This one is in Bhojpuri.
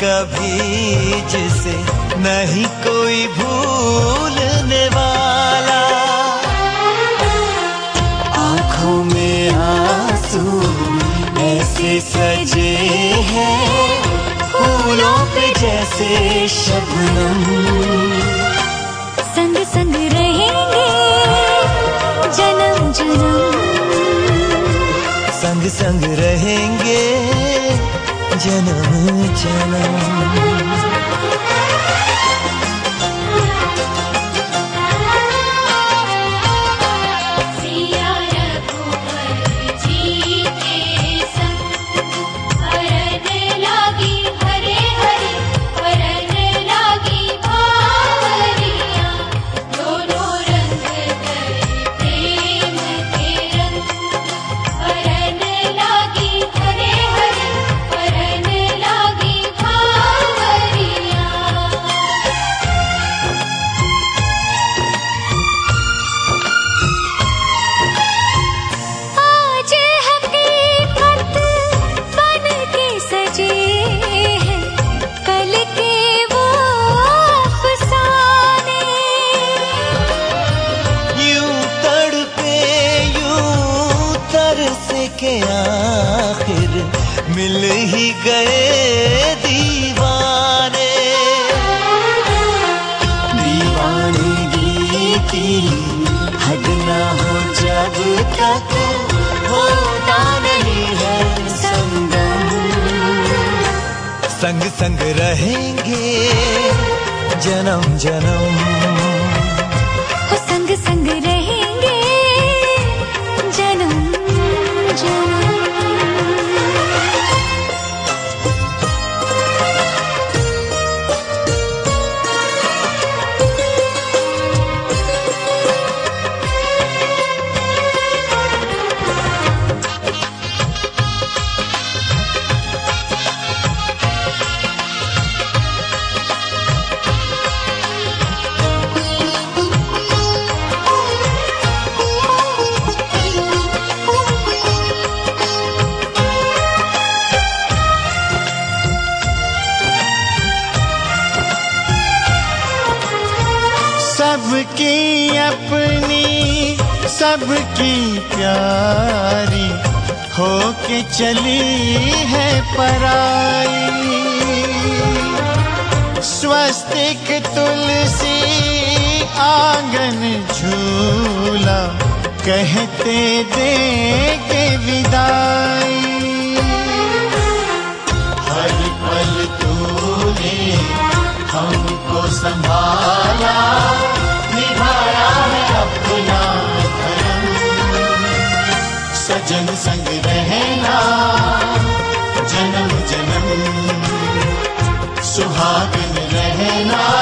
कभी जिसे नहीं कोई भूलने वाला। आँखों में आंसू ऐसे सजे हैं फूलों पे जैसे शबनम। संग संग रहेंगे जन्म जन्म, संग संग रहेंगे जन्म जन्म। के आखिर मिल ही गए दीवाने। दीवानगी की हद ना हो जब तक होता नहीं है संगम। संग संग रहेंगे जन्म जन्म, संग संग रहेंगे जन्म जन्म। सबकी अपनी सबकी प्यारी होके चली है पराई। स्वस्तिक तुलसी आंगन झूला कहते देंगे विदाई। हर पल तूने हमको संभाला, निभाया है अपना धर्म। सजन संग रहना जन्म जन्म, सुहागन रहना